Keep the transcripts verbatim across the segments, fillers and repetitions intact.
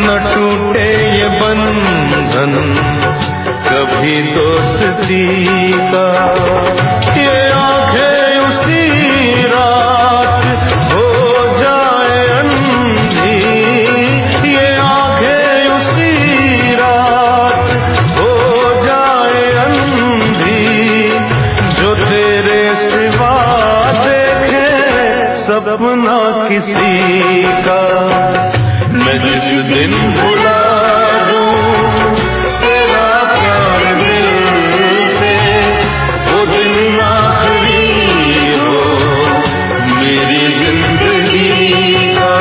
न टूटे ये बंधन कभी दोस्ती का। ये आंखें उसी रात हो जाए अंधी, ये आंखें उसी रात हो जाए अंधी, जो तेरे सिवा देखे सपना किसी का। मैं जिस दिन भुला दूं तेरा प्यार दिल से, वो दिन आखिरी हो मेरी जिंदगी का।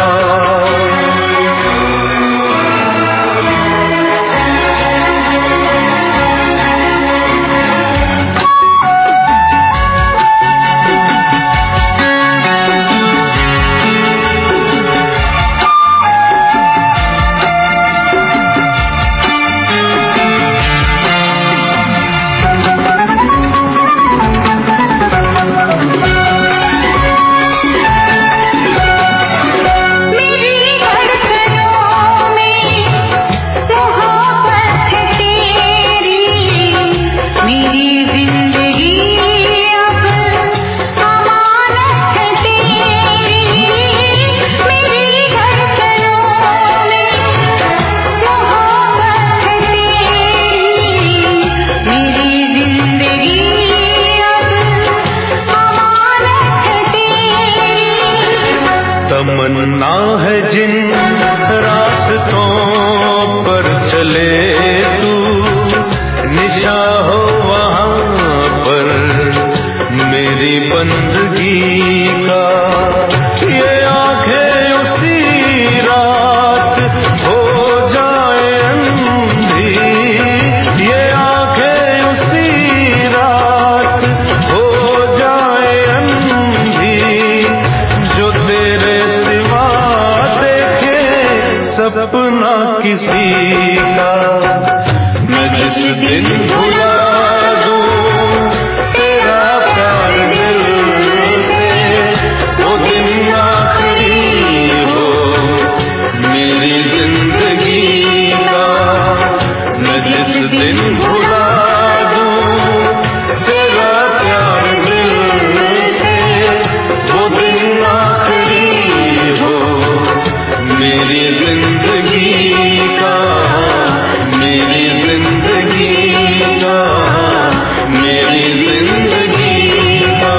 तमन्ना है जिन रास्तों पर चले तू, निशा हो वहाँ पर मेरी बंदगी का। ये आंखें उसी रात हो जाए अंधी, ये आंखें उसी रात हो जाए अंधी, जो तेरे सपना किसी का। मैं जिस दिन भुला दूं तेरा प्यार दिल से, वो दिन आखिरी हो मेरी जिंदगी का। मैं जिस दिन भुला दूं तेरा प्यार दिल से, वो दिन आखिरी हो मेरी जिंदगी का, मेरी जिंदगी का, मेरी जिंदगी का।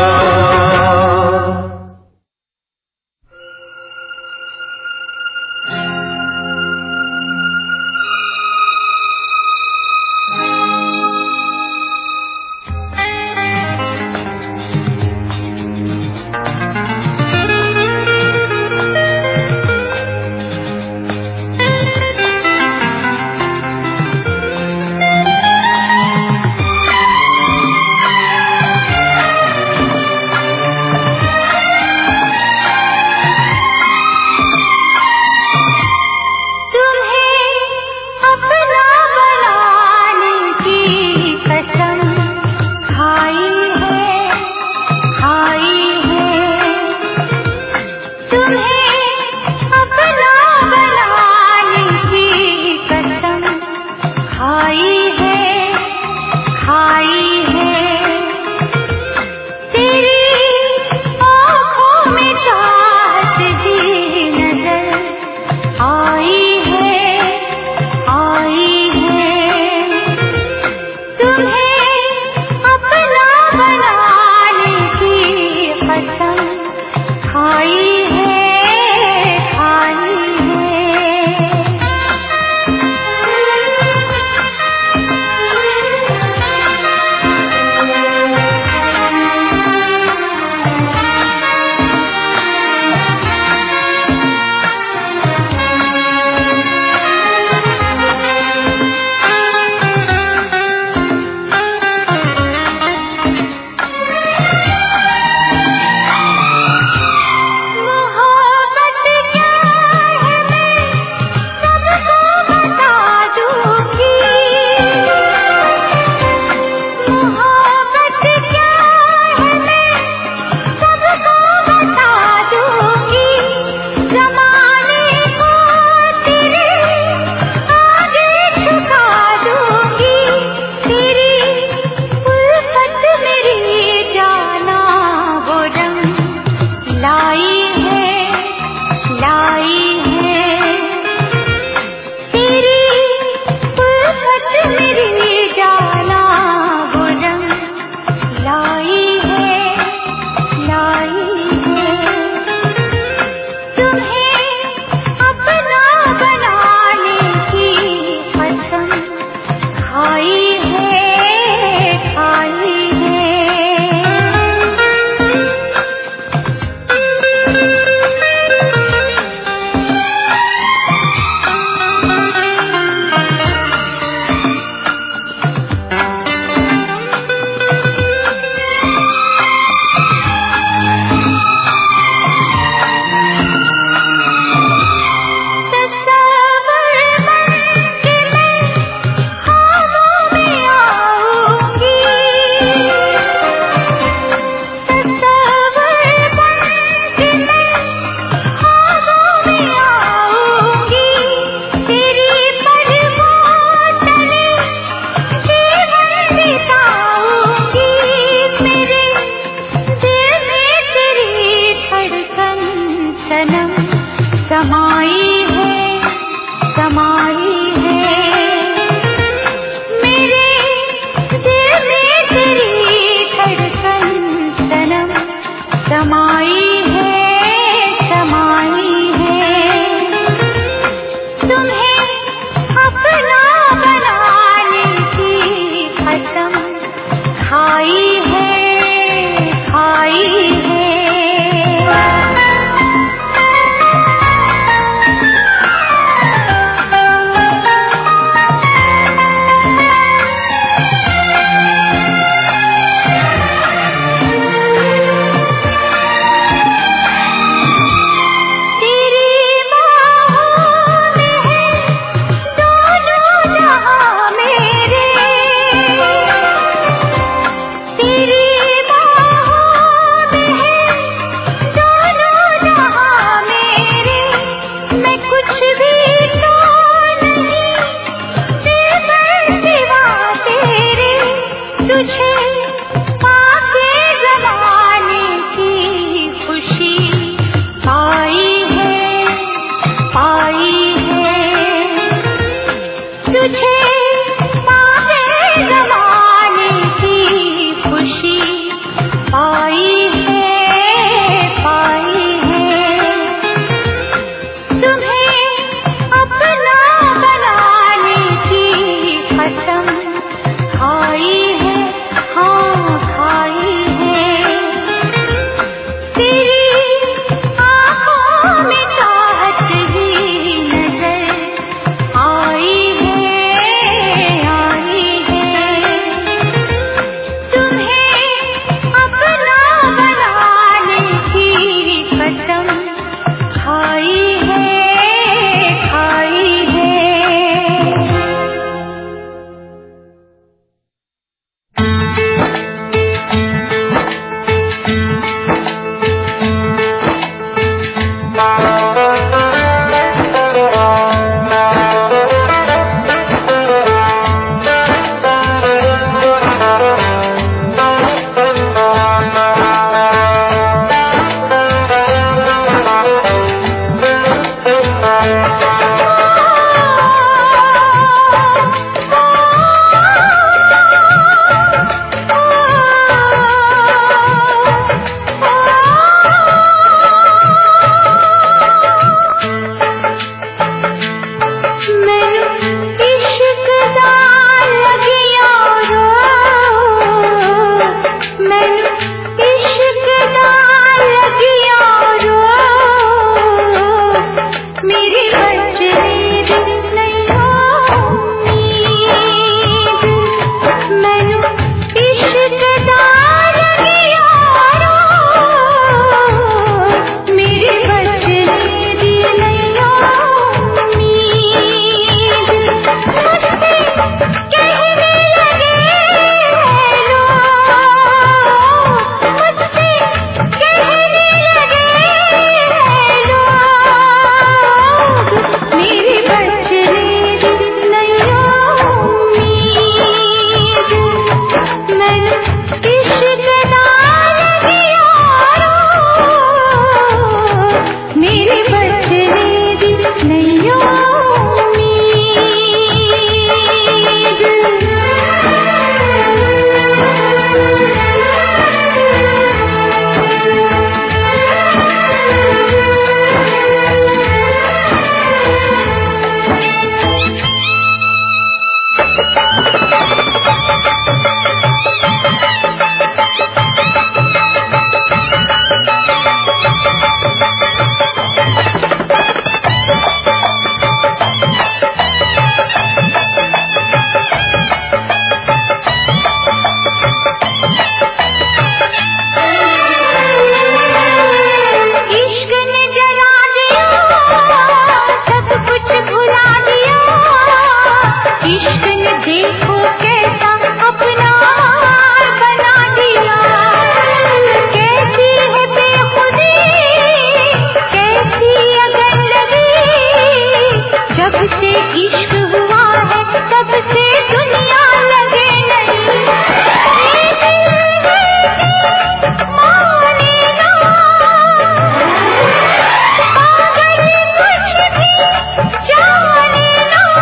जाने ना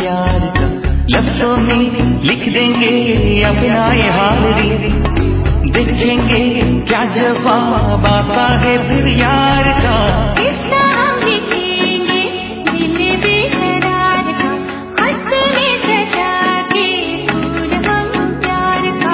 प्यार का, लफ्जों में लिख देंगे अपना ये हाल रे, देखेंगे क्या जवाब आता है फिर यार का। किस्सा हम लिखेंगे दिल बेकरार का, खत में सजा के फूल हम प्यार का।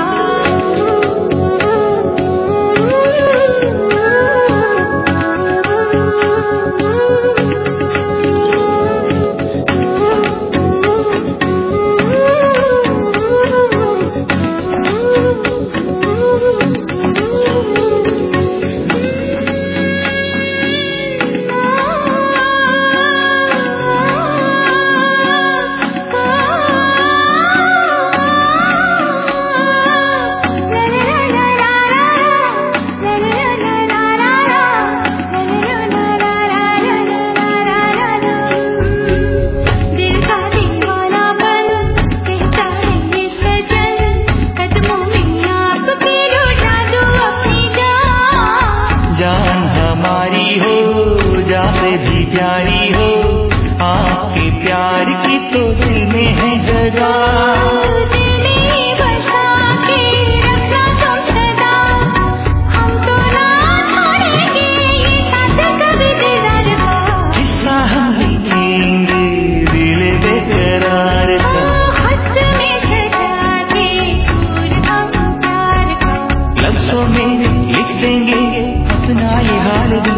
प्यारी हो आपके प्यार की तो दिल में है जगह, दिल में बसा के रखना तुम सदा, हम तो ना छोड़ेंगे ये साथ कभी दीदार का। किस्सा हम लिखेंगे दिल बेकरार का, खत में सजा के फूल हम प्यार का। लफ्जों में लिख देंगे अपना ये हाल दिल,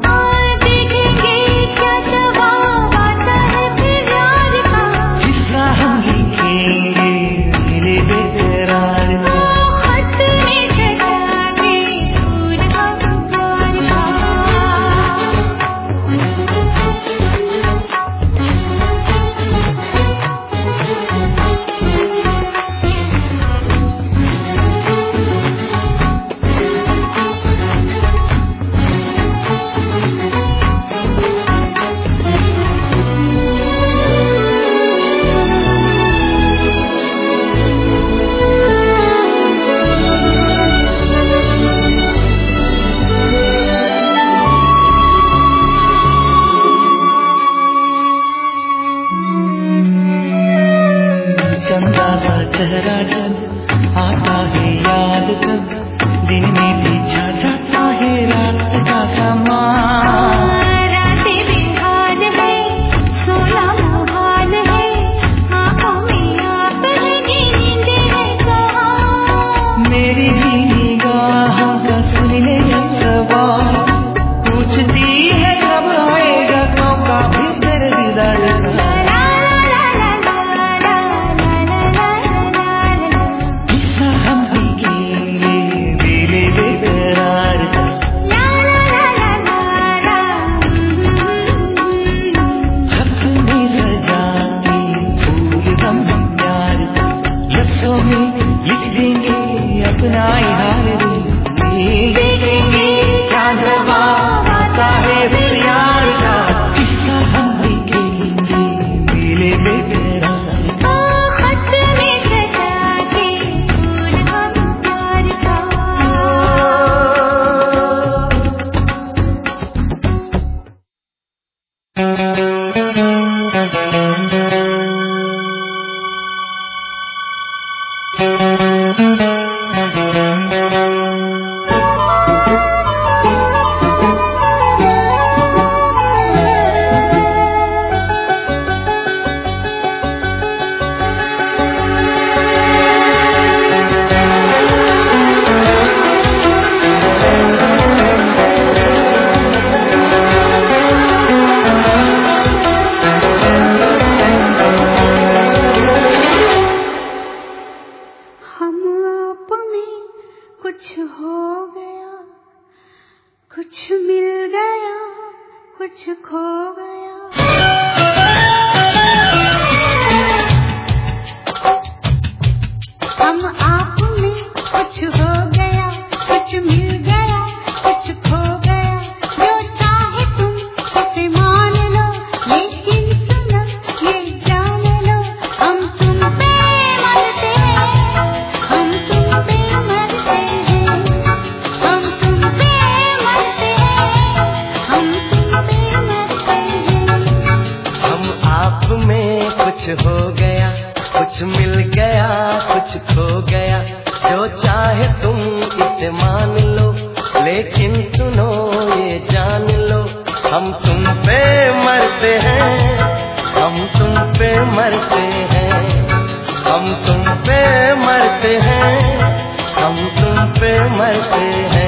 चंदा सा चेहरा जब आता है याद कब, दिन में भी छा जाता है रात का समा। रातें बेहाल है सोना मुहाल है, आँखों में आप लगी नींद है कहाँ। मेरी भी निगाह का सुन ले सवाल, पूछती है कब आएगा मौका भी तेरे दीदार का। लिख देंगे अपना हाल दिल, देखेंगे क्या जवाब आता है फिर यार का। किस्सा हम लिखेंगे दिल बेकरार का, खत में सजा के फूल हम प्यार का। कुछ हो गया, कुछ मिल गया, कुछ खो गया, जो चाहे तुम इसे मान लो, लेकिन सुनो ये जान लो, हम तुम पे मरते हैं, हम तुम पे मरते हैं, हम तुम पे मरते हैं, हम तुम पे मरते हैं।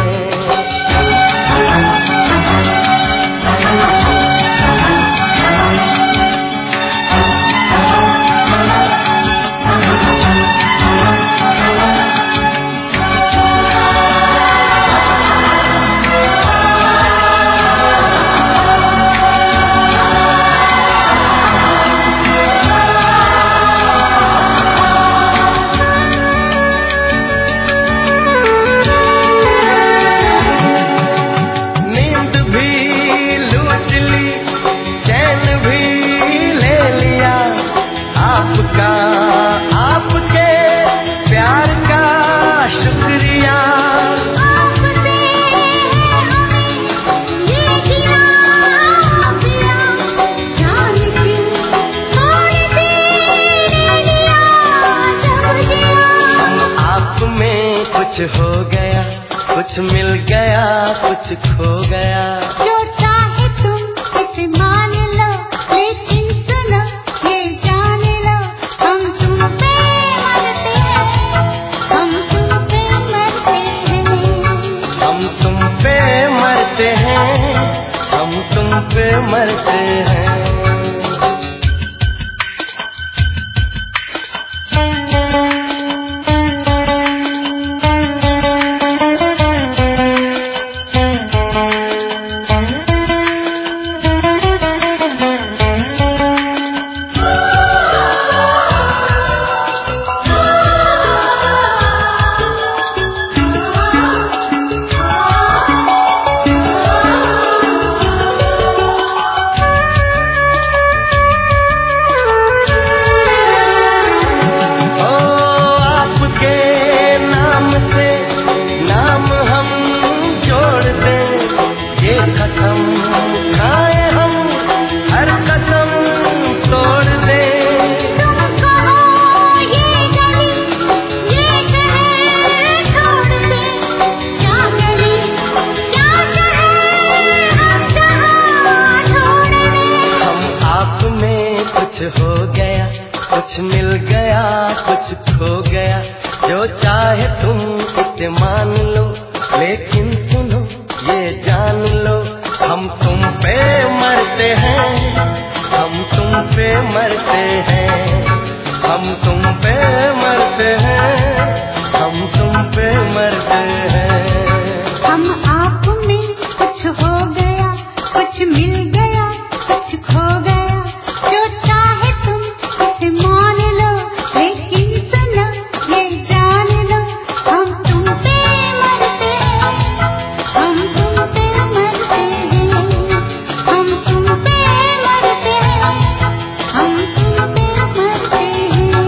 कुछ हो गया, कुछ मिल गया, कुछ खो गया, जो चाहे तुम इसे मान लो, लेकिन सुनो ये जान लो, हम तुम पे मरते हैं, हम तुम पे मरते हैं, हम तुम पे मरते हैं, हम तुम पे मरते हैं। कुछ हो गया, कुछ मिल गया, कुछ खो गया, जो चाहे तुम इसे मान लो, लेकिन सुनो ये जान लो, हम तुम पे मरते हैं, हम तुम पे मरते हैं, हम तुम पे मरते हैं, हम तुम पे मरते हैं। हम आप में कुछ हो गया, कुछ मिल गया, कुछ खो गया, जो चाहे तुम इसे मान लो, लेकिन सुनो ये जान लो, हम तुम पे मरते हैं, हम तुम पे मरते हैं, हम तुम पे मरते हैं, हम तुम पे मरते हैं।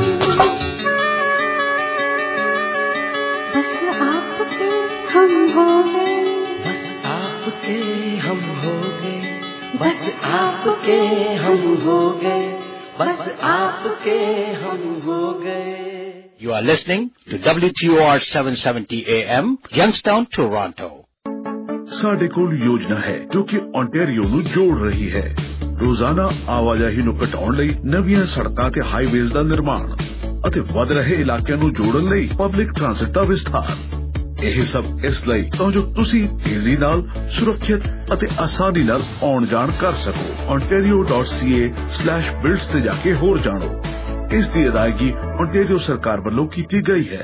बस आपके हम हो गए, बस आपके हम हो गए, बस आपके हम हो गए, बस आपके हम हो गए। You are listening to W T O R seven seventy A M, Youngstown, Toronto. ਸਾਡੇ ਕੋਲ ਯੋਜਨਾ ਹੈ ਜੋ ਕਿ ontario ਨੂੰ ਜੋੜ ਰਹੀ ਹੈ। ਰੋਜ਼ਾਨਾ ਆਵਾਜਾਈ ਨੂੰ ਘਟਾਉਣ ਲਈ ਨਵੀਆਂ ਸੜਕਾਂ ਤੇ ਹਾਈਵੇਜ਼ ਦਾ ਨਿਰਮਾਣ ਅਤੇ ਵੱਧ ਰਹੇ ਇਲਾਕਿਆਂ ਨੂੰ ਜੋੜਨ ਲਈ ਪਬਲਿਕ ਟ੍ਰਾਂਸਪੋਰਟ ਦਾ ਵਿਸਥਾਰ। ਇਹ ਸਭ ਇਸ ਲਈ ਤਾਂ ਜੋ ਤੁਸੀਂ ਤੇਜ਼ੀ ਨਾਲ, ਸੁਰੱਖਿਅਤ ਅਤੇ ਆਸਾਨੀ ਨਾਲ ਆਉਣ ਜਾਣ ਕਰ ਸਕੋ। ontario dot c a slash builds ਤੇ ਜਾ ਕੇ ਹੋਰ ਜਾਣੋ। ਇਸ ਦੀ ਅਦਾਇਗੀ ontario ਸਰਕਾਰ ਵੱਲੋਂ ਕੀਤੀ ਗਈ ਹੈ।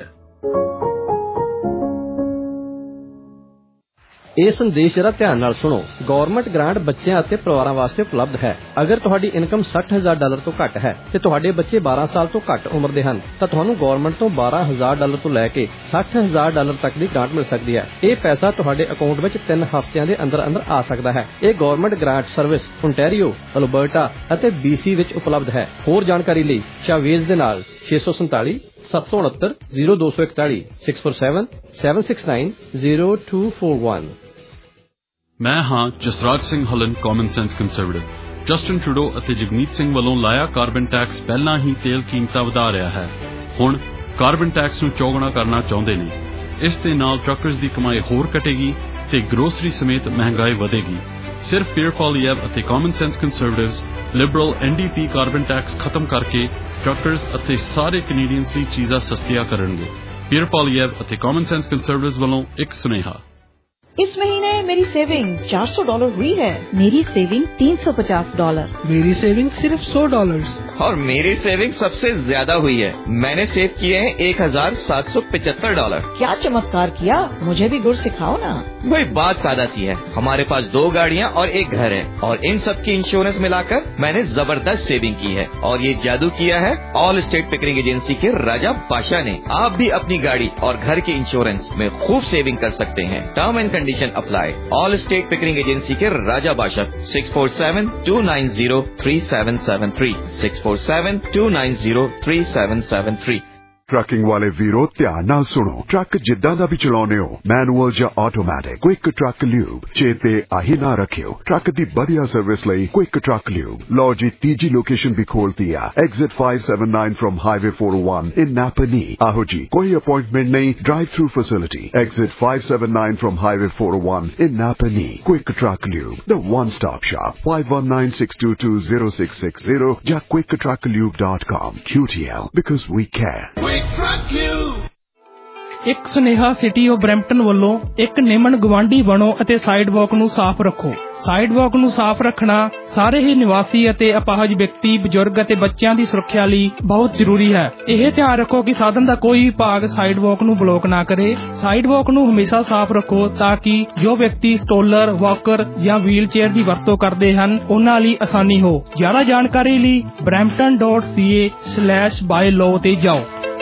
ਇਹ ਸੰਦੇਸ਼ ਜਰਾ ਧਿਆਨ ਨਾਲ ਸੁਣੋ। ਗਵਰਨਮੈਂਟ ਗ੍ਰਾਂਟ ਬੱਚਿਆਂ ਅਤੇ ਪਰਿਵਾਰਾਂ ਵਾਸਤੇ ਉਪਲਬਧ ਹੈ। ਅਗਰ ਤੁਹਾਡੀ ਇਨਕਮ ਸੱਠ ਹਜ਼ਾਰ ਡਾਲਰ ਤੋਂ ਘੱਟ ਹੈ ਤੇ ਤੁਹਾਡੇ ਬੱਚੇ ਬਾਰਾਂ ਸਾਲ ਤੋਂ ਘੱਟ ਉਮਰ ਦੇ ਹਨ ਤਾਂ ਤੁਹਾਨੂੰ ਗਵਰਨਮੈਂਟ ਤੋਂ ਬਾਰਾਂ ਹਜ਼ਾਰ ਡਾਲਰ ਤੋਂ ਲੈ ਕੇ ਸੱਠ ਹਜ਼ਾਰ ਡਾਲਰ ਤੱਕ ਦੀ ਗ੍ਰਾਂਟ ਮਿਲ ਸਕਦੀ ਹੈ। ਇਹ ਪੈਸਾ ਤੁਹਾਡੇ ਅਕਾਊਂਟ ਵਿੱਚ ਤਿੰਨ ਹਫ਼ਤਿਆਂ ਦੇ ਅੰਦਰ ਅੰਦਰ ਆ ਸਕਦਾ ਹੈ। ਇਹ government grant service ontario, Alberta ਅਤੇ B C ਵਿੱਚ ਉਪਲਬਧ ਹੈ। ਹੋਰ ਜਾਣਕਾਰੀ ਲਈ ਸ਼ਾਵੇਜ਼ ਦੇ ਨਾਲ ਛੇ ਸੌ ਸੰਤਾਲੀ ਸੱਤ ਸੌ ਉਨੱਤਰ ਜ਼ੀਰੋ ਦੋ ਸੌ ਇਕਤਾਲੀ six four seven seven six nine zero two four one. ਮੈਂ ਹਾਂ Jasraj Singh Halan common sense conservative. Justin Trudeau ਅਤੇ ਜਗਮੀਤ ਸਿੰਘ ਵੱਲੋਂ ਲਾਇਆ ਕਾਰਬਨ ਟੈਕਸ ਪਹਿਲਾਂ ਹੀ ਤੇਲ ਕੀਮਤਾਂ ਵਧਾ ਰਿਹਾ ਹੈ। ਹੁਣ ਕਾਰਬਨ ਟੈਕਸ ਨੂੰ ਚੌਗੁਣਾ ਕਰਨਾ ਚਾਹੁੰਦੇ ਨੇ। ਇਸ ਦੇ ਨਾਲ ਟਰੱਕਰਜ਼ ਦੀ ਕਮਾਈ ਹੋਰ ਘਟੇਗੀ ਤੇ ਗਰੋਸਰੀ ਸਮੇਤ ਮਹਿੰਗਾਈ ਵਧੇਗੀ। ਸਿਰਫ ਪੀਅਰ ਪੋਲੀਐਵ ਅਤੇ common sense conservatives Liberal N D P carbon tax ਖਤਮ ਕਰਕੇ ਟਰੱਕਰਜ਼ ਅਤੇ ਸਾਰੇ ਕੈਨੇਡੀਅਨਸ ਲਈ ਚੀਜ਼ਾਂ ਸਸਤੀਆਂ ਕਰਨਗੇ। ਪੀਅਰ ਪੋਲੀਐਵ ਅਤੇ ਕਾਮਨ ਸੈਂਸ ਕੰਜ਼ਰਵੇਟਿਵਸ ਵੱਲੋਂ ਇੱਕ ਸੁਨੇਹਾ। इस महीने मेरी सेविंग चार सौ डॉलर हुई है। मेरी सेविंग तीन सौ पचास डॉलर। मेरी सेविंग सिर्फ सौ डॉलर। और मेरी सेविंग सबसे ज्यादा हुई है। मैंने सेव किए हैं एक हजार सात सौ पचहत्तर डॉलर। क्या चमत्कार किया, मुझे भी गुर सिखाओ ना। वही बात सादा सी है। हमारे पास दो गाड़ियाँ और एक घर है और इन सब की इंश्योरेंस मिलाकर मैंने जबरदस्त सेविंग की है। और ये जादू किया है ऑल स्टेट पिकरिंग एजेंसी के राजा बादशाह ने। आप भी अपनी गाड़ी और घर के इंश्योरेंस में खूब सेविंग कर सकते हैं। Term and condition apply. Allstate Pickering agency के Raja Badshah six four seven two nine zero three seven seven three six four seven two nine zero three seven seven three. Trucking वाले वीरो ध्यान नाल सुनो। ट्रक जिद्दां दा भी चलाउने हो, मैनुअल या ऑटोमैटिक, क्विक ट्रक ल्यूब चेते आही ना रखियो। ट्रक दी बढ़िया सर्विस लई क्विक ट्रक ल्यूब। लो जी तीजी लोकेशन भी खोलती है, exit five seven nine from highway four O one in Napanee. आहो जी कोई अपॉइंटमेंट नहीं, drive through facility. Exit five seven nine from highway four O one in Napanee. Quick truck lube, the one stop shop. Five one nine six two two zero six six zero या quick truck lube dot com. Q T L because we care। ਇੱਕ ਸੁਨੇਹਾ city of Brampton ਵੱਲੋਂ। ਇੱਕ ਨਿਮਨ ਗਵਾਂਢੀ ਬਣੋ ਅਤੇ sidewalk ਨੂੰ ਸਾਫ਼ ਰੱਖੋ। ਸਾਈਡਵਾਕ ਨੂੰ ਸਾਫ਼ ਰੱਖਣਾ ਸਾਰੇ ਹੀ ਨਿਵਾਸੀ ਅਤੇ ਅਪਾਹਜ ਵਿਅਕਤੀ, ਬਜ਼ੁਰਗ ਅਤੇ ਬੱਚਿਆਂ ਦੀ ਸੁਰੱਖਿਆ ਲਈ ਬਹੁਤ ਜ਼ਰੂਰੀ ਹੈ। ਇਹ ਧਿਆਨ ਰੱਖੋ ਕਿ ਸਾਧਨ ਦਾ ਕੋਈ ਭਾਗ ਸਾਈਡਵਾਕ ਨੂੰ ਬਲੌਕ ਨਾ ਕਰੇ। ਸਾਈਡਵਾਕ ਨੂੰ ਹਮੇਸ਼ਾ ਸਾਫ਼ ਰੱਖੋ ਤਾਂ ਕਿ ਜੋ ਵਿਅਕਤੀ ਸਟੋਲਰ, ਵਾਕਰ ਜਾਂ ਵੀਲ ਚੇਅਰ ਦੀ ਵਰਤੋਂ ਕਰਦੇ ਹਨ ਉਹਨਾਂ ਲਈ ਆਸਾਨੀ ਹੋ। ਜ਼ਿਆਦਾ ਜਾਣਕਾਰੀ ਲਈ Brampton dot C A slash bylaw ਤੇ ਜਾਓ।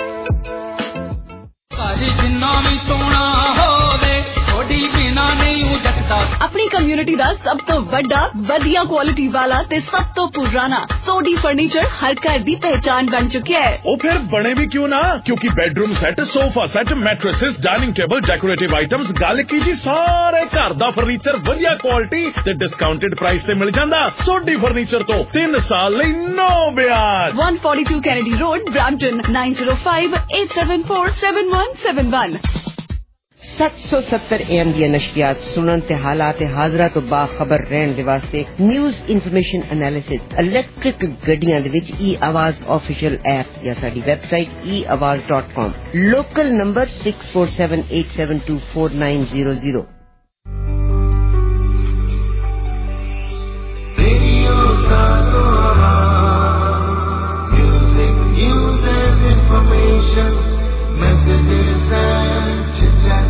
जिन्ना भी सोना होवे थोड़ी बिना नहीं उजटदा। अपनी कम्युनिटी दा सब तो बड़ा वधिया क्वालिटी वाला ते सब तो पुराना सोडी फर्नीचर हर घर दी पहचान बन चुका है। ओ फिर बने भी क्यों ना, क्योंकि bedroom set, sofa set, mattresses, dining table, decorative items, गल की जी सारे घर दा फर्नीचर वधिया क्वालिटी ते डिस्काउंटेड प्राइस ते मिल जांदा। सोडी फर्नीचर तो तीन साल लई नो ब्याज। One forty two Kennedy road, Brampton nine zero five eight seven four seven one seven one. सत्त सौ सत्तर एम दी नशरियात सुनन ते हालात हाजरा तो बाखबर रहन दे वास्ते न्यूज़ इन्फॉर्मेशन एनालिसिस इलेक्ट्रिक गड्डियां दे विच ई आवाज ऑफिशियल ऐप या साडी website e Awaaz dot com. Local number six four seven eight seven two four nine zero zero. Music, news and information, messages and chit-chat.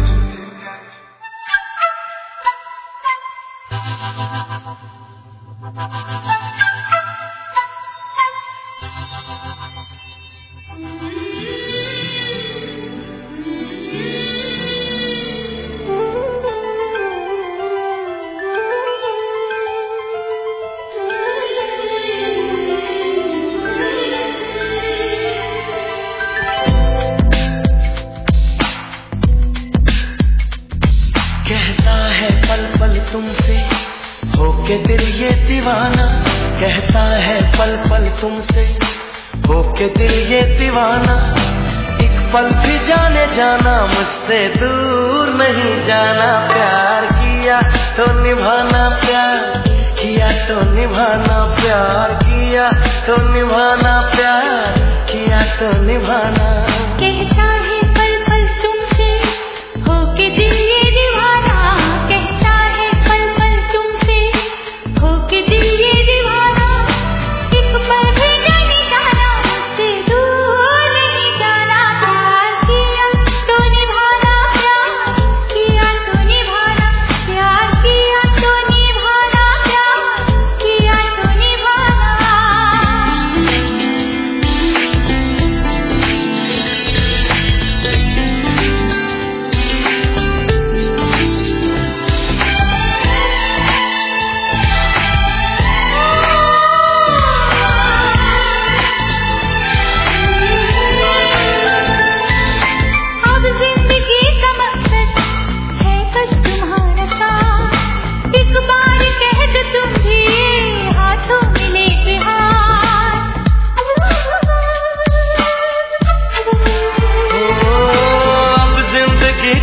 तुमसे होके दिल ये दीवाना, कहता है पल पल तुमसे होके दिल ये दीवाना। एक पल भी जाने जाना मुझसे दूर नहीं जाना। प्यार किया तो निभाना, प्यार किया तो निभाना, प्यार किया तो निभाना, प्यार किया तो निभाना। कहता है पल पल तुमसे होके दिल ये दीवाना, कहता है पल पल तुमसे होके दिल ये दीवाना। एक पल भी जाने जाना मुझसे दूर नहीं जाना। प्यार किया तो निभाना, प्यार किया तो निभाना, प्यार किया तो निभाना, प्यार किया तो निभाना।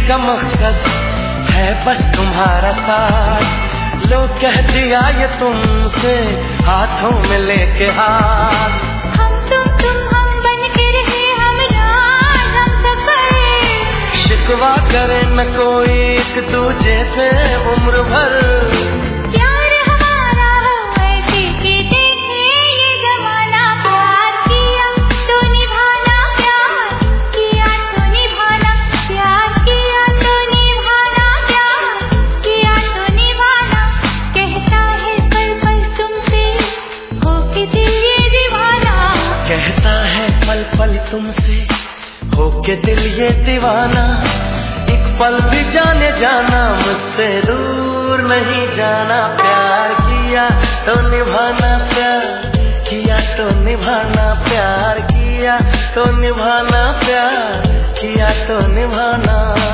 का मकसद है बस तुम्हारा साथ। लो कह दिया ये तुमसे हाथों में लेके हाथ। हम तुम तुम हम बन के रहे हम राज हम सफर। शिकवा करे न कोई एक दूजे से उम्र भर। प्यार हमारा हो ऐसे कि देखे ये जमाना। प्यार किया तो निभाना प्यार किया तो निभाना। प्यार किया तो निभाना प्यार किया तो निभाना। कहता है पल पल तुमसे होके दिल ये दीवाना। कहता है पल पल तुमसे होके दिल ये दीवाना। एक पल भी जाने जाना मुझसे दूर नहीं जाना। प्यार किया तो निभाना प्यार किया तो निभाना। प्यार किया तो निभाना प्यार किया तो निभाना।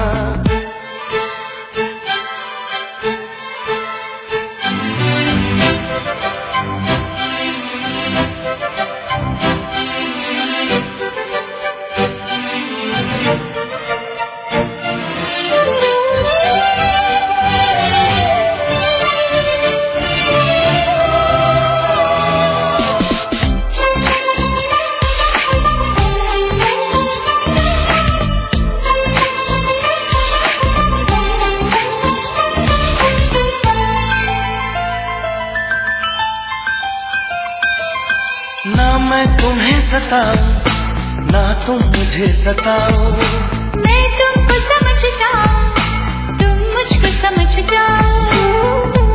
ना मैं तुम्हें सताऊं ना तुम मुझे सताओ। मैं तुमको समझ जाऊं तुम मुझको समझ जाओ।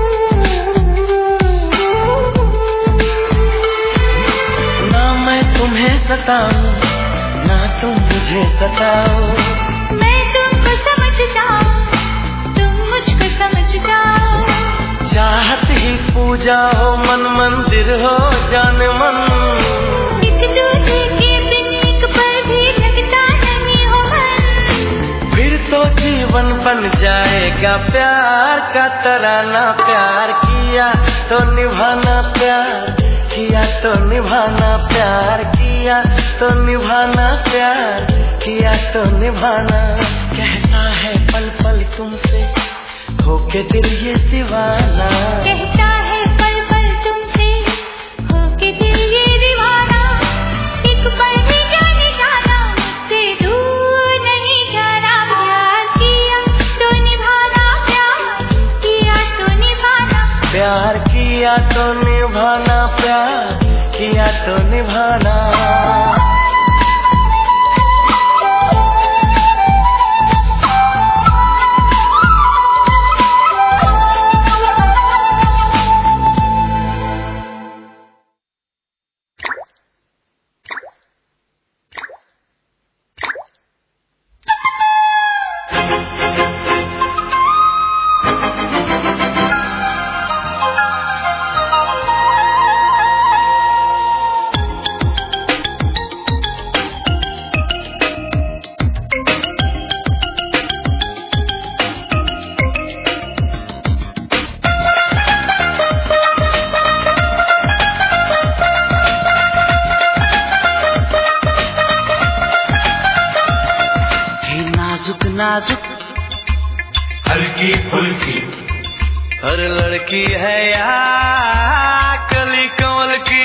ना मैं तुम्हें सताऊं ना तुम मुझे सताओ। मैं तुमको समझ जाऊं तुम मुझको समझ जाओ। चाहत ही पूजा हो मन मंदिर हो जान मन। एक दूसरे के बिन एक पल भी लगता नहीं हो मन। फिर तो जीवन बन जाएगा प्यार का तराना। प्यार किया तो निभाना प्यार किया तो निभाना। प्यार किया तो निभाना प्यार किया तो निभाना। कहता है पल पल तुमसे होके दिल ये दीवाना। कहता है पल पल तुमसे होके दिल ये दीवाना। एक पल भी जाने जाना मुझसे दूर नहीं जाना। प्यार किया तो निभाना प्यार किया तो निभाना। प्यार किया तो निभाना प्यार किया तो निभाना। नाजुक हल्की फुल्की हर लड़की है या कली कमल की।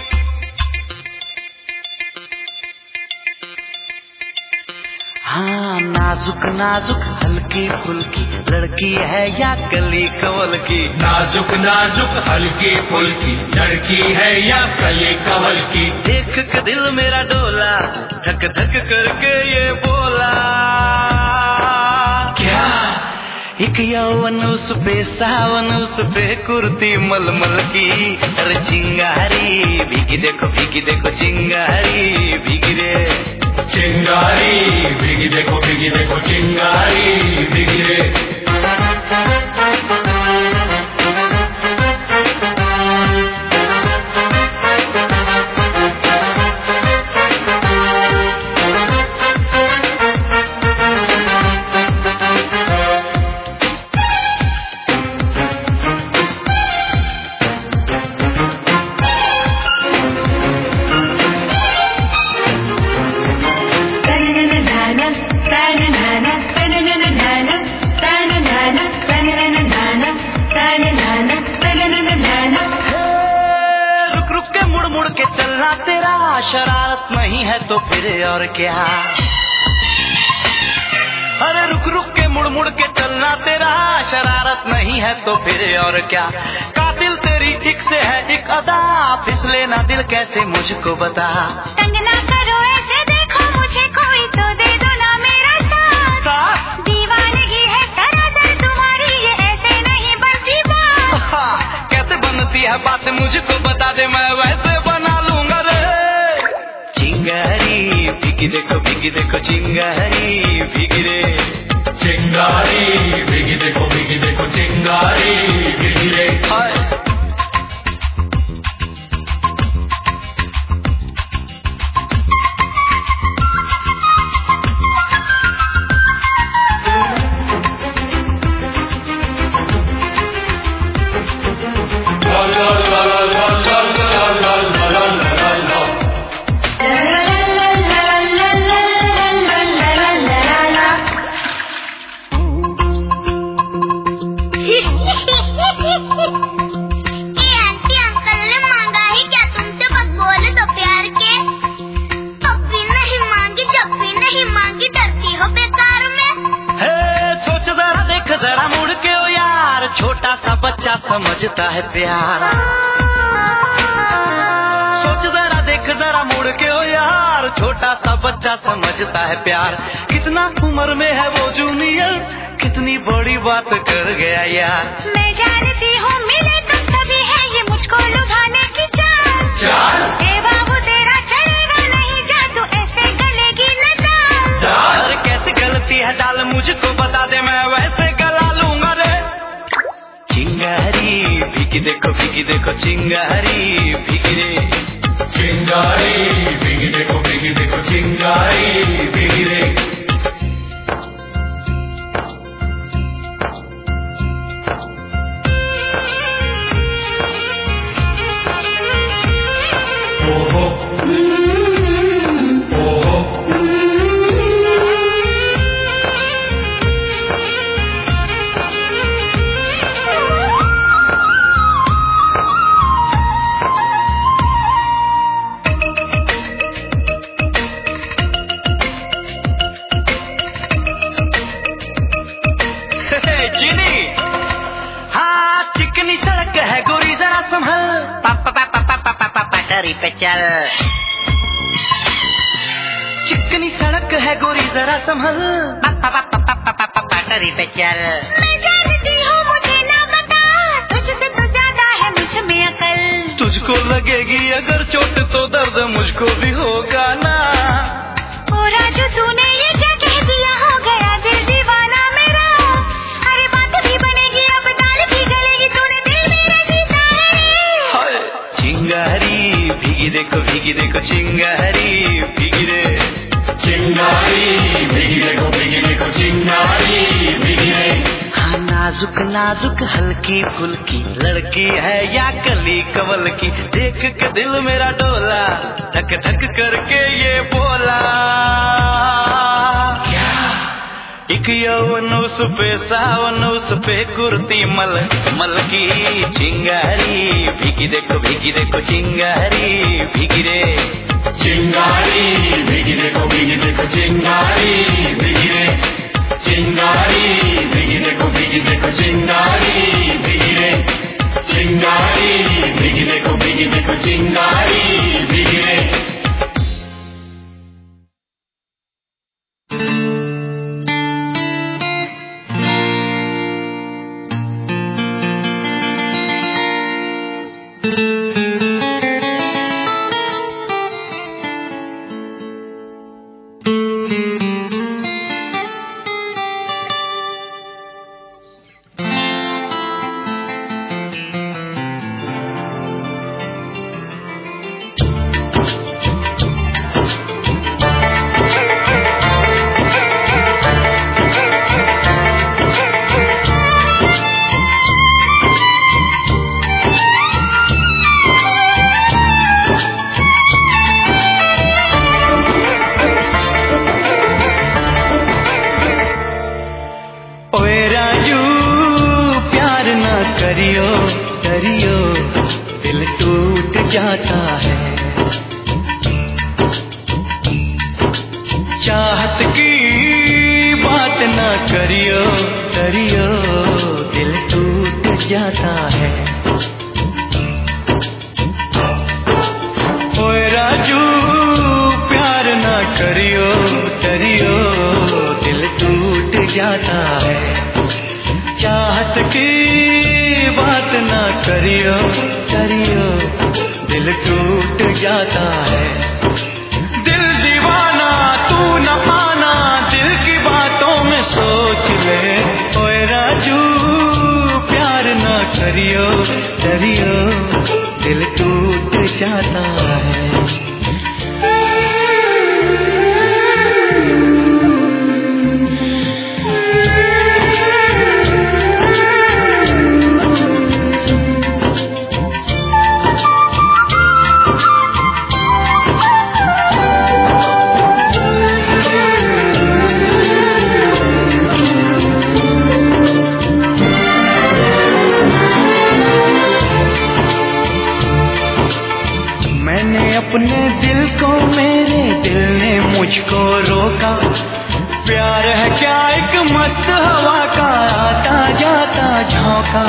हाँ नाजुक नाजुक हल्की फुल्की लड़की है या कली कमल की। नाजुक नाजुक हल्की फुल्की लड़की है या कली कमल की। देख के दिल मेरा डोला धक धक करके ये बोला क्या एक यौवन उस पे सावन उस पे कुर्ती मलमल की। अरे चिंगारी भीगी देखो भीगी देखो चिंगारी भीगी रे चिंगारी भीगी देखो भीगी देखो चिंगारी भीगी रे। चलना तेरा शरारत नहीं है तो फिर और क्या। अरे रुक रुक के मुड़ मुड़ के चलना तेरा शरारत नहीं है तो फिर और क्या। कातिल तेरी एक से है एक अदा, फिसले ना दिल कैसे मुझको बता। तंग ना करो ऐसे, देखो मुझे कोई तो दे दो ना मेरा साथ। दीवानगी है सरासर तुम्हारी, ये ऐसे नहीं बनती बात। कैसे बनती है बात मुझको बता दे, मैं वैसे बना लूंगा रे। चिंगारी भीगी देखो भीगी देखो चिंगारी भीगी रे। चिंगारी भीगी देखो भीगी देखो चिंगारी भीगी रे। छोटा सा बच्चा समझता है प्यार। सोच जरा देख जरा मुड़ के ओ यार, छोटा सा बच्चा समझता है प्यार। कितना उम्र में है वो जूनियर, कितनी बड़ी बात कर गया यार। मैं जानती हूँ मिले तो तभी है ये मुझको लुभाने की चाल। चाल ए बाबू तेरा चलेगा नहीं जादू, ऐसे गलेगी न दाल। कैसे गलती है डाल मुझको बता दे, मैं वैसे गला लूंगा रे। चिंगारी भीगी देखो भीगी देखो चिंगारी भीगी रे। चिंगारी भीगी देखो भीगी देखो चिंगारी भीगी रे। ओहो ओहो पटरी पे चल। चिकनी सड़क है गोरी जरा संभल, पटरी पे चल। मैं जानती हूँ मुझे ना बता, तुझसे तो ज्यादा है मुझ में अकल। तुझको लगेगी अगर चोट तो दर्द मुझको भी होगा ना। ओ राजू तूने ये क्या कह दिया, हो गया दिल दीवाना मेरा। अरे बात भी बनेगी अब दाल भी गलेगी, तूने दिल मेरा जीता है। चिंगारी भीगी देखो भीगी देखो चिंगारी भीगी रे। चिंगारी भीगी देखो भीगी देखो चिंगारी भीगी रे। हाँ नाजुक नाजुक हल्की फुल्की लड़की है या कली कवल की, देख के दिल मेरा डोला धक धक करके ये बोला। क्या एक यौवन उस पे सावन उस पे कुर्ती मल मल की। चिंगारी भीगी देखो भीगी देखो चिंगारी भीगी रे। चिंगारी भीगी देखो भीगी देखो चिंगारी भीगी रे। चिंगारी भीगी देखो भीगी देखो चिंगारी भीगी रे। चिंगारी भीगी देखो भीगी देखो चिंगारी भीगी रे। करियो करियो दिल टूट जाता है। चाहत की बात ना करियो करियो दिल टूट जाता है। ओए राजू प्यार ना करियो करियो दिल टूट जाता है। चाहत की बात ना करियो करियो दिल टूट जाता है। दिल दीवाना तू न आना दिल की बातों में सोच ले। ओए राजू प्यार ना करियो करियो दिल टूट जाता है। अपने दिल को मेरे दिल ने मुझको रोका। प्यार है क्या एक मस्त हवा का आता जाता झोंका।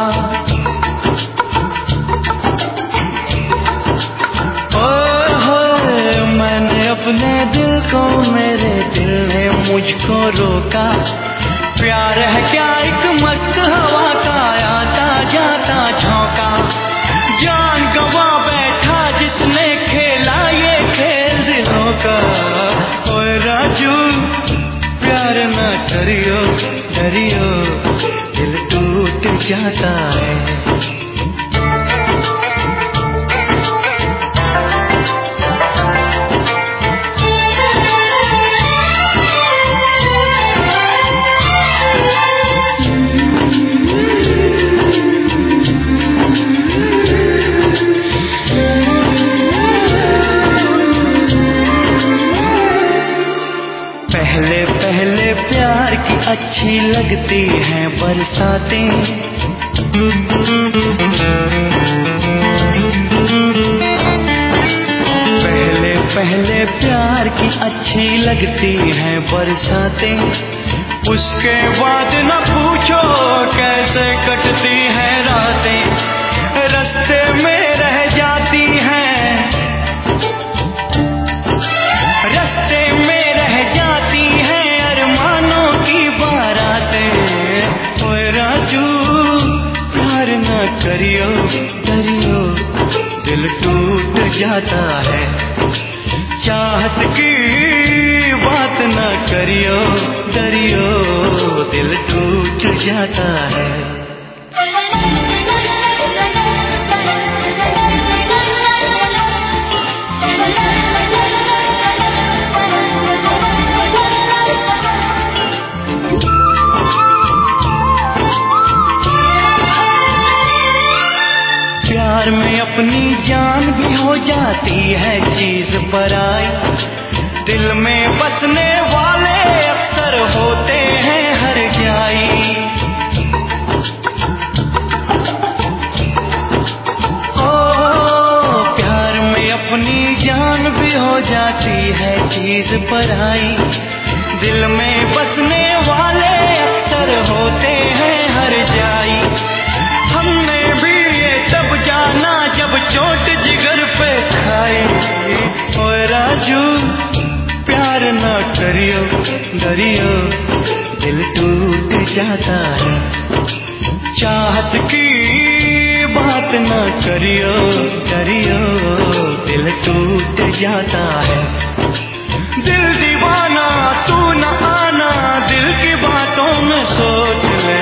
ओ हो मैंने अपने दिल को मेरे दिल ने मुझको रोका। प्यार है क्या एक मस्त हवा का आता जाता झोंका। जान गवा बैठा जिसने खेला ये खेल दिलों का। ओए राजू प्यार ना करियो डरियो दिल टूट जाता है। पहले पहले प्यार की अच्छी लगती हैं बरसातें। पहले पहले प्यार की अच्छी लगती हैं बरसातें। उसके बाद न पूछो कैसे कटती हैं रातें। रास्ते में रह जाती हैं रास्ते में रह जाती हैं अरमानों की बारातें। ओए राजू प्यार ना करियो करियो दिल टूट जाता है। चाहत की बात ना करियो डरियो दिल टूट जाता है। प्यार में अपनी जान भी हो जाती है चीज पराई। दिल में बसने वाले अक्सर होते हैं हर जाई। ओ प्यार में अपनी जान भी हो जाती है चीज पराई। दिल में बसने वाले अक्सर होते हैं हर जाई। हमने भी ये तब जाना जब चोट जिगर पे खाई। ओए राजू प्यार ना करियो डरियो दिल टूट जाता है। चाहत की बात ना करियो डरियो दिल टूट जाता है। दिल दीवाना तू न आना दिल की बातों में सोच ले।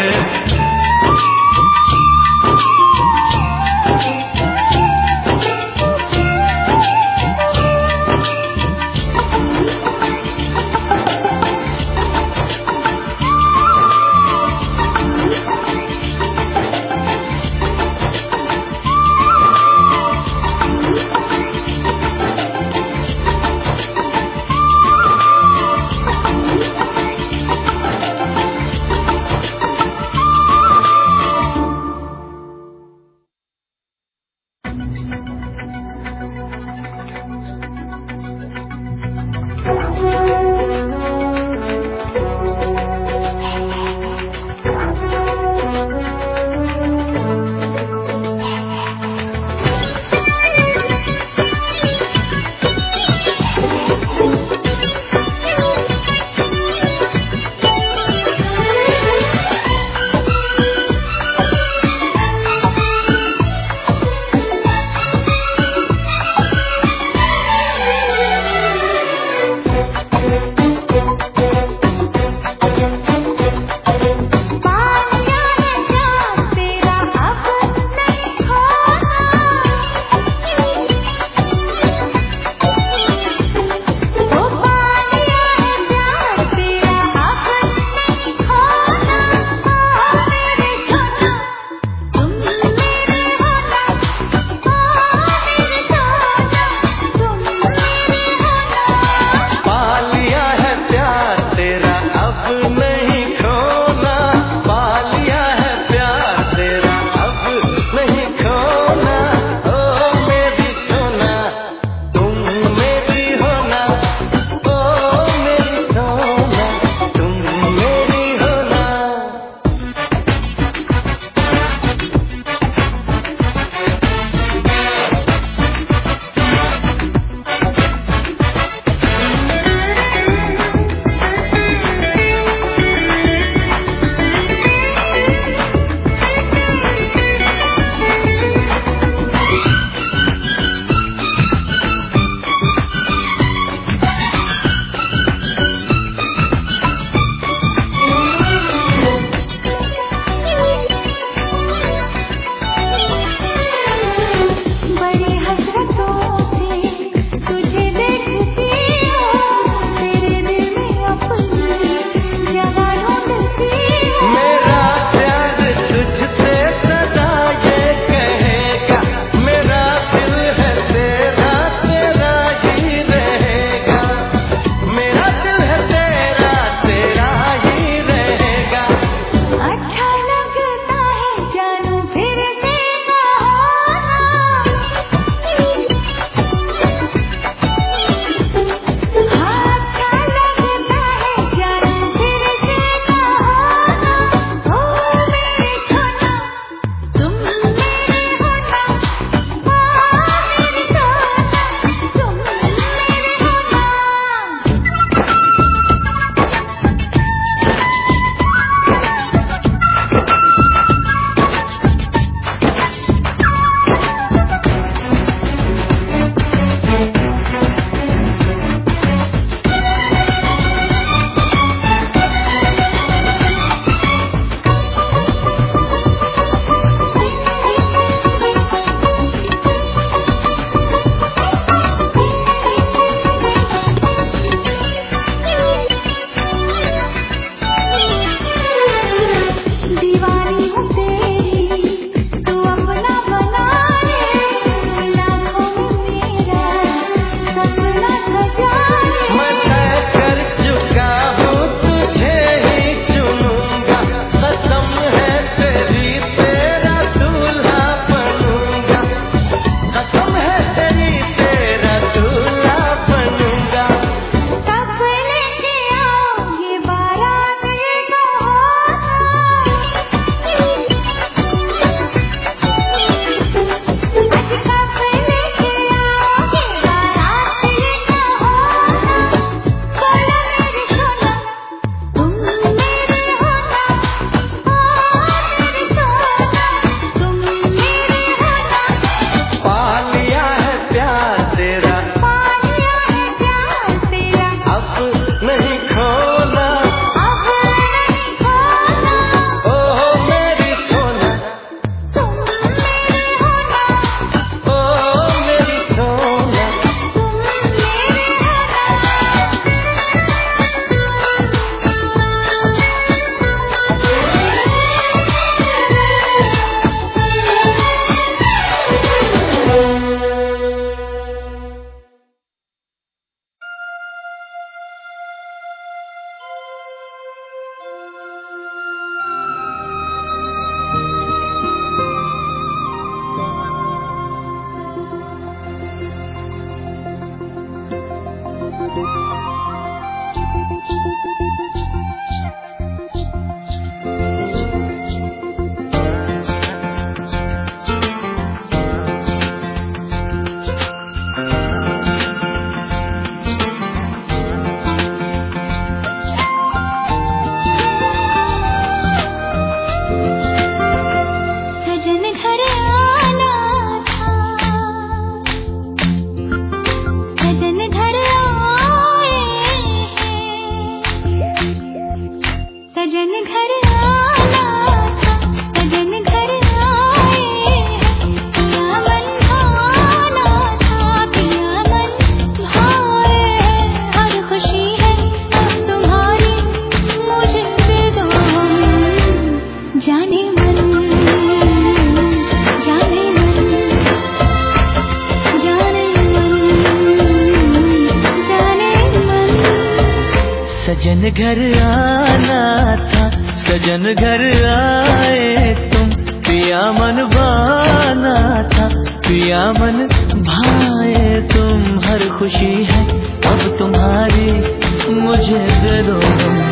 सजन घर आना था, सजन घर आए तुम, पिया मन भाना था, पिया मन भाए तुम। हर खुशी है अब तुम्हारी, मुझे दे दो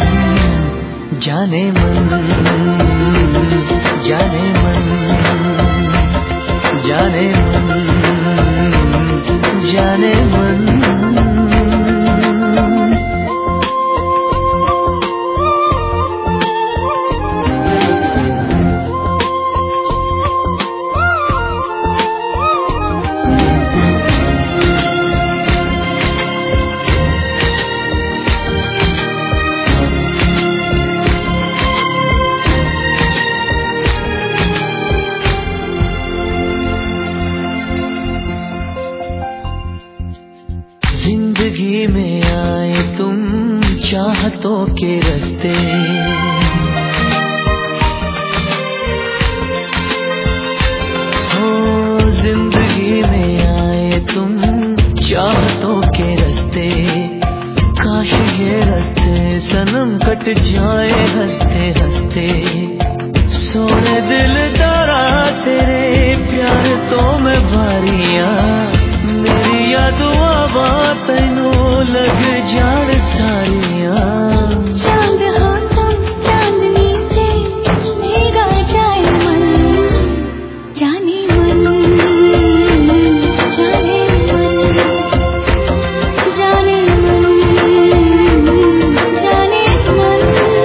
जाने मन, जाने मन, जाने मन, जाने मन। जिंदगी में आए तुम चाहतों के रास्ते, हो जिंदगी में आए तुम चाहतों के रास्ते। काश ये रास्ते सनम कट जाए हंसते हंसते, सोने दिल दारा तेरे प्यार तो मैं भारिया, मेरी याद आवा तैनू लग जान सारिया। चांद हो तुम चांदनी से भीगा जाए मन, जाने मन, जाने मन, जाने मन, जाने मन।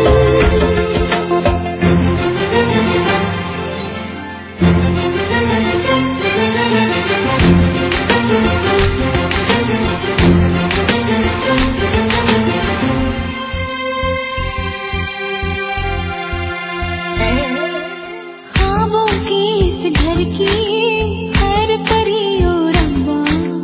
ख्वाबों की इस घर की खैर करियो रब्बा,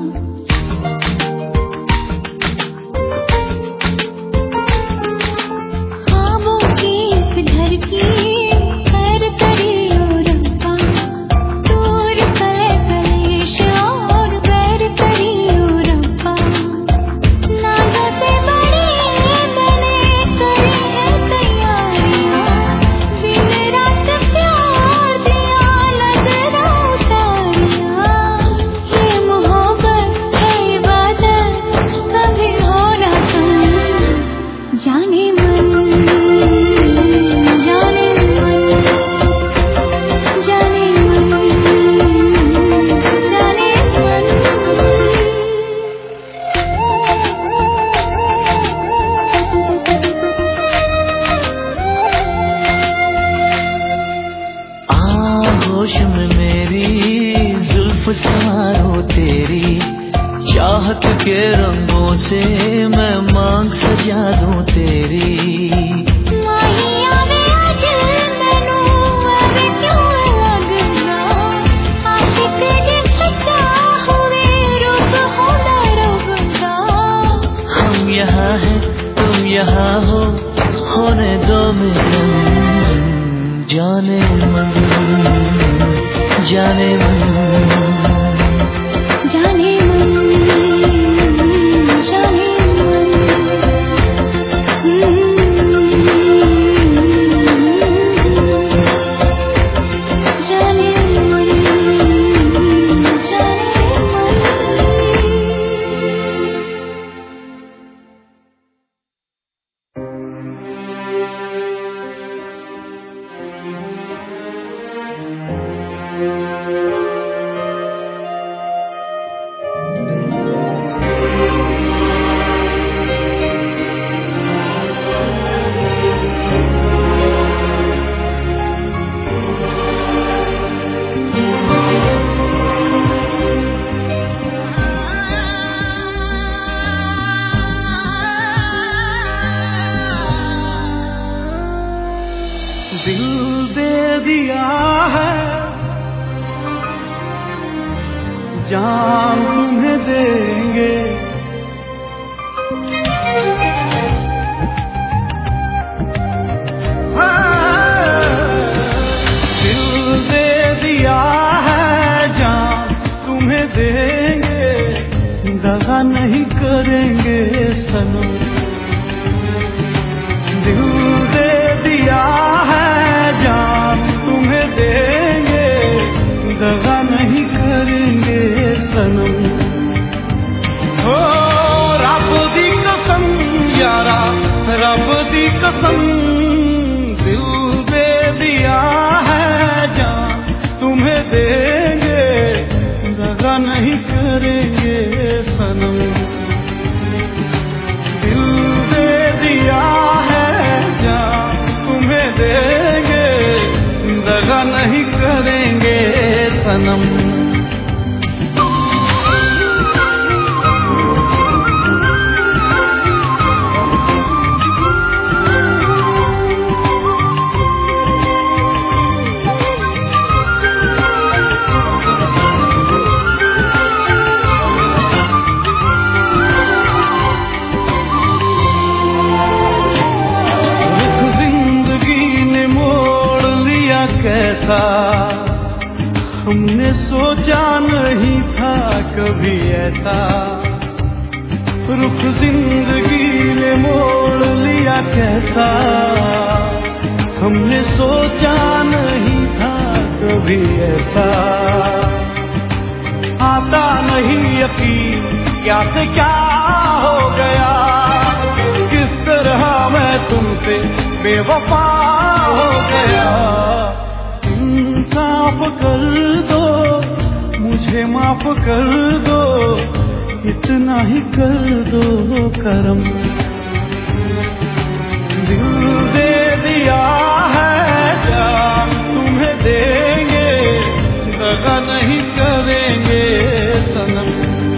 ख्वाबों की इस घर की खैर करियो रब्बा। दूर पले कलेश और बैर करियो रब्बा। नाज़ते बड़ी मैंने करी है तैयारियां, दिन रात प्यार दिया नजरा उतारिया। ये मोहब्बत है इबादत कभी हो ना कम, जाने मन, जाने मन, जाने मन, जाने मन। आगोश में मेरी जुल्फ सवारो तेरी, चाहत के रंगों से मैं मांग सजा दूं तेरी। माहिया वे अज मैनू अवे क्यों लगदा, आशिक जे सच्चा होवे रूप होंदा रब दा। हम यहाँ हैं तुम यहाँ हो, होने दो मिलन, जाने मन, जाने मन, जाने मन, जाने मन, जाने मन, जाने मन। दिल दे दिया है, जान तुम्हें देंगे, दिल दे दिया है, जान तुम्हें देंगे, दगा नहीं करेंगे सनम। दिया है जान तुम्हें देंगे, दगा नहीं करेंगे सनम। हो रब दी कसम यारा, रब दी कसम, दिल दे दिया है जान तुम्हें देंगे, दगा नहीं करेंगे सनम। दिल दे दिया है जान तुम्हें देंगे, दगा नहीं करेंगे सनम। हमने सोचा नहीं था कभी ऐसा, रुख जिंदगी ने मोड़ लिया कैसा। हमने सोचा नहीं था कभी ऐसा, आता नहीं यकीन क्या से क्या हो गया, किस तरह मैं तुमसे बेवफा हो गया। माफ कर दो मुझे, माफ कर दो, इतना ही कर दो करम। दिल दे दिया है जान तुम्हें देंगे, दगा नहीं करेंगे सनम।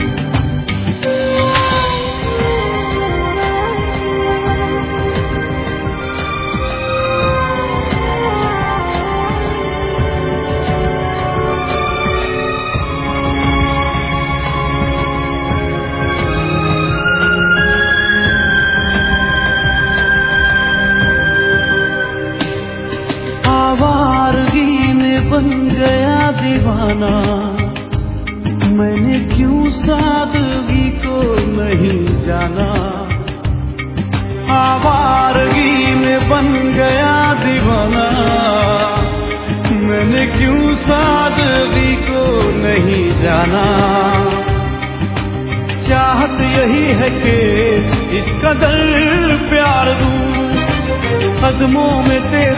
बन गया दीवाना, मैंने क्यों सादगी को नहीं जाना। आवारगी में बन गया दीवाना, मैंने क्यों सादगी को नहीं जाना। चाहत यही है कि इस कदर प्यार दूं, कदमों में तेरे